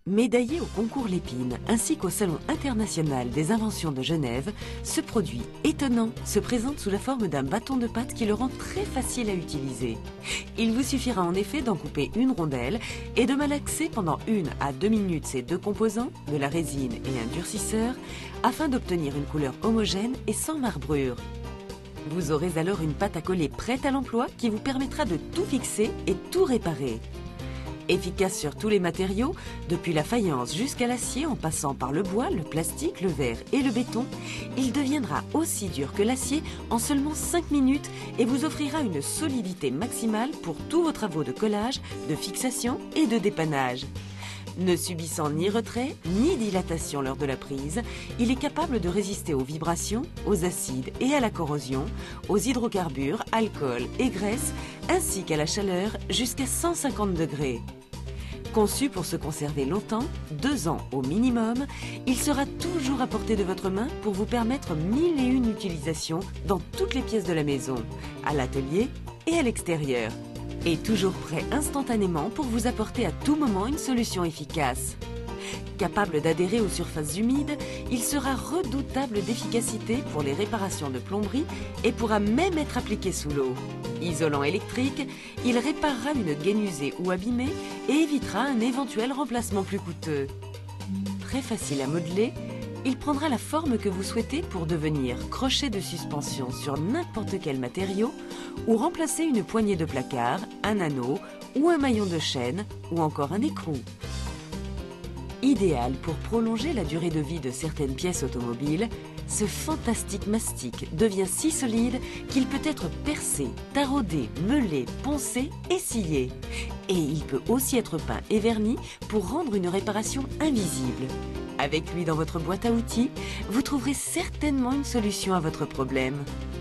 Médaillé au concours Lépine ainsi qu'au Salon international des inventions de Genève, ce produit étonnant se présente sous la forme d'un bâton de pâte qui le rend très facile à utiliser. Il vous suffira en effet d'en couper une rondelle et de malaxer pendant 1 à 2 minutes ces deux composants, de la résine et un durcisseur, afin d'obtenir une couleur homogène et sans marbrure. Vous aurez alors une pâte à coller prête à l'emploi qui vous permettra de tout fixer et tout réparer. Efficace sur tous les matériaux, depuis la faïence jusqu'à l'acier en passant par le bois, le plastique, le verre et le béton, il deviendra aussi dur que l'acier en seulement 5 minutes et vous offrira une solidité maximale pour tous vos travaux de collage, de fixation et de dépannage. Ne subissant ni retrait ni dilatation lors de la prise, il est capable de résister aux vibrations, aux acides et à la corrosion, aux hydrocarbures, alcool et graisse, ainsi qu'à la chaleur jusqu'à 150 degrés. Conçu pour se conserver longtemps, 2 ans au minimum, il sera toujours à portée de votre main pour vous permettre 1001 utilisations dans toutes les pièces de la maison, à l'atelier et à l'extérieur. Et toujours prêt instantanément pour vous apporter à tout moment une solution efficace. Capable d'adhérer aux surfaces humides, il sera redoutable d'efficacité pour les réparations de plomberie et pourra même être appliqué sous l'eau. Isolant électrique, il réparera une gaine usée ou abîmée et évitera un éventuel remplacement plus coûteux. Très facile à modeler, il prendra la forme que vous souhaitez pour devenir crochet de suspension sur n'importe quel matériau ou remplacer une poignée de placard, un anneau ou un maillon de chaîne ou encore un écrou. Idéal pour prolonger la durée de vie de certaines pièces automobiles, ce fantastique mastic devient si solide qu'il peut être percé, taraudé, meulé, poncé et scié. Et il peut aussi être peint et verni pour rendre une réparation invisible. Avec lui dans votre boîte à outils, vous trouverez certainement une solution à votre problème.